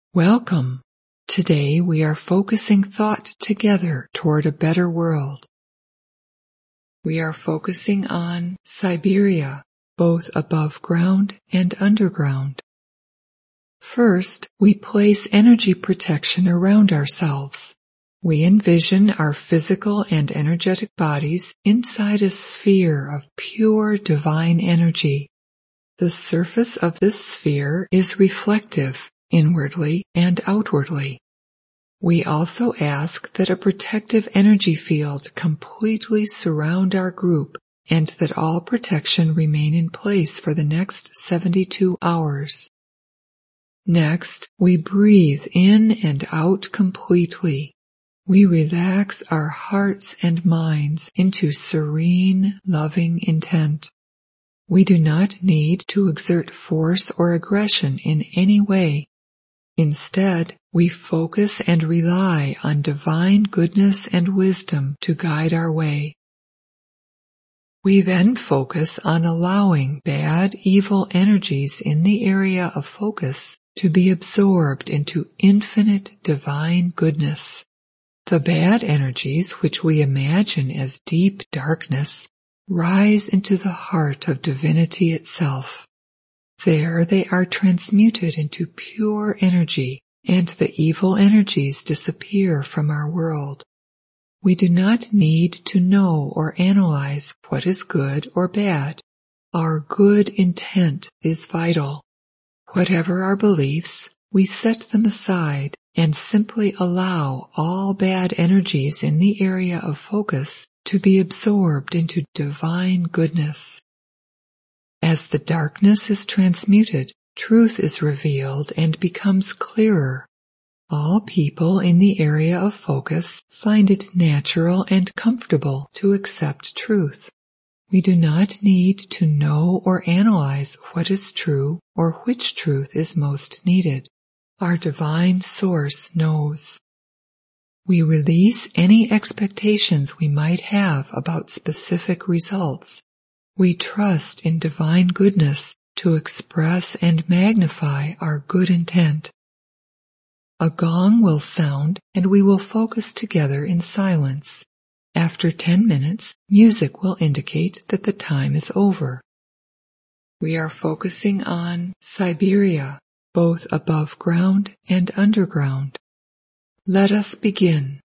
Welcome. Today we are focusing thought together toward a better world. We are focusing on Siberia, both above ground and underground. First, we place energy protection around ourselves. We envision our physical and energetic bodies inside a sphere of pure divine energy. The surface of this sphere is reflective, inwardly and outwardly. We also ask that a protective energy field completely surround our group and that all protection remain in place for the next 72 hours. Next, we breathe in and out completely. We relax our hearts and minds into serene, loving intent. We do not need to exert force or aggression in any way. Instead, we focus and rely on divine goodness and wisdom to guide our way. We then focus on allowing bad, evil energies in the area of focus to be absorbed into infinite divine goodness. The bad energies, which we imagine as deep darkness, rise into the heart of divinity itself. There they are transmuted into pure energy, and the evil energies disappear from our world. We do not need to know or analyze what is good or bad. Our good intent is vital. Whatever our beliefs, we set them aside and simply allow all bad energies in the area of focus to be absorbed into divine goodness. As the darkness is transmuted, truth is revealed and becomes clearer. All people in the area of focus find it natural and comfortable to accept truth. We do not need to know or analyze what is true or which truth is most needed. Our divine source knows. We release any expectations we might have about specific results. We trust in divine goodness to express and magnify our good intent. A gong will sound and we will focus together in silence. After 10 minutes, music will indicate that the time is over. We are focusing on Siberia, both above ground and underground. Let us begin.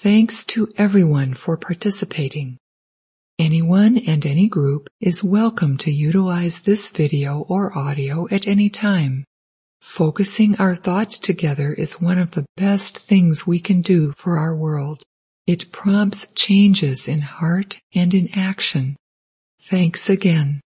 Thanks to everyone for participating. Anyone and any group is welcome to utilize this video or audio at any time. Focusing our thought together is one of the best things we can do for our world. It prompts changes in heart and in action. Thanks again.